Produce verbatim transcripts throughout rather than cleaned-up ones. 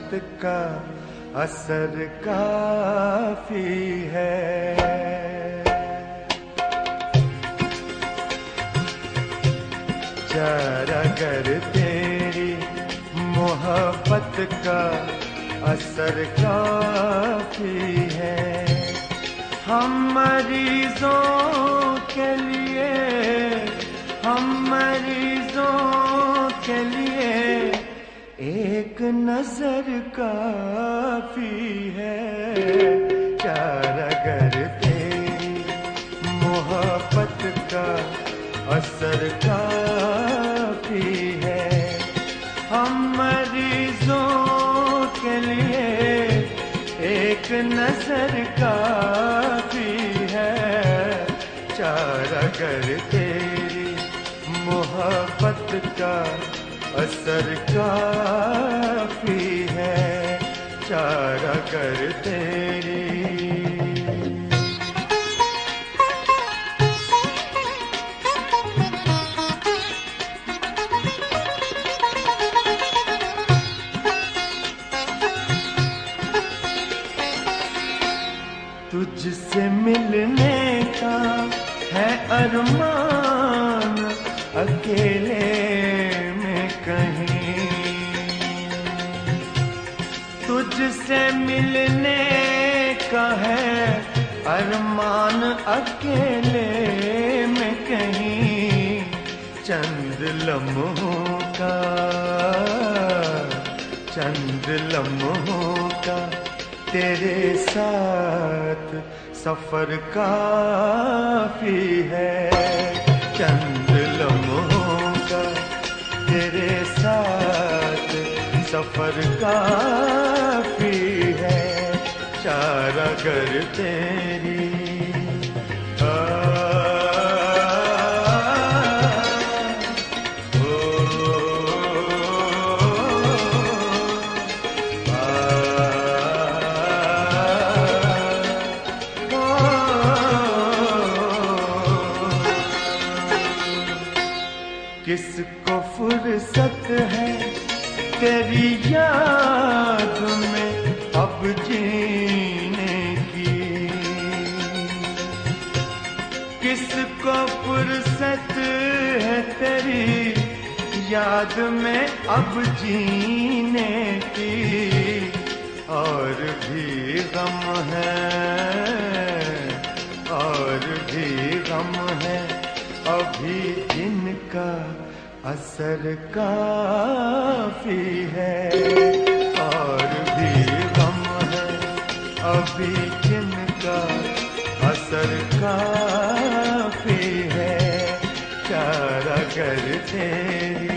मोहब्बत का असर काफी है। चारा गर तेरी मोहब्बत का असर काफी है। हम मरीजों के लिए, हम मरीजों के लिए एक नजर काफी है। चारा गर तेरी मोहब्बत का असर काफी है। हम मरीजों के लिए एक नजर काफी है। चारा गर तेरी मोहब्बत का असर काफी है। चारा गर तेरी। तुझसे मिलने का है अरमान अकेले में कहीं। तुझसे मिलने का है अरमान अकेले में कहीं। चंद लम्हों का, चंद लम्हों का तेरे साथ सफर काफी है। चंद लम्हों का तेरे साथ सफर काफी है। चारा गर तेरी। किसको फुर्सत है तेरी याद में अब जीने की। किसको फुर्सत है तेरी याद में अब जीने की। और भी गम है, और भी गम है अभी जिनका असर काफी है। और भी गम है अभी जिनका असर काफी है। चारा गर तेरी।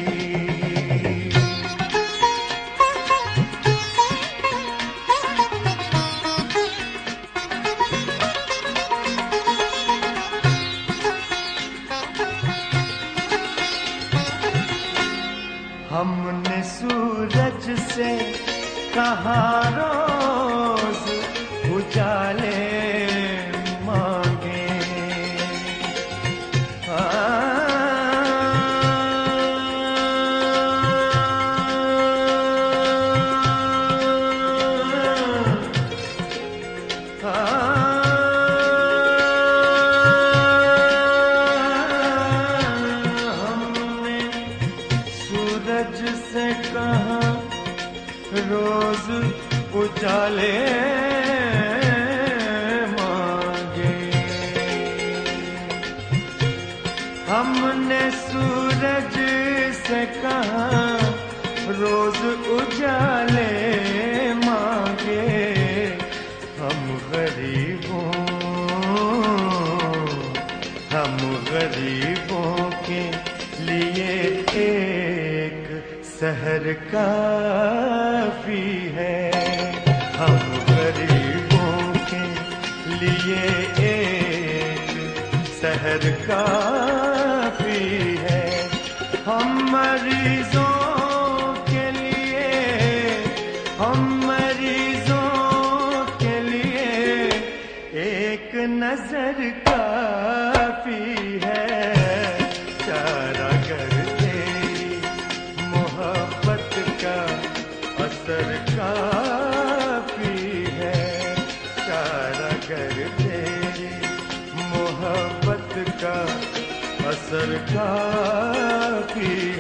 हमने सूरज से कहा रोज उजाले मांगे। से कहा रोज उजाले मांगे। हमने सूरज से कहा रोज उजाले मांगे। हम गरीबों, हम गरीबों के लिए एक सहर काफी है। हम गरीबों के लिए एक सहर काफी है। हम मरीजों के लिए, हम मरीजों के लिए एक नजर काफी है। चारा गर तेरी मोहब्बत का असर का कर तेरी मोहब्बत का असर काफी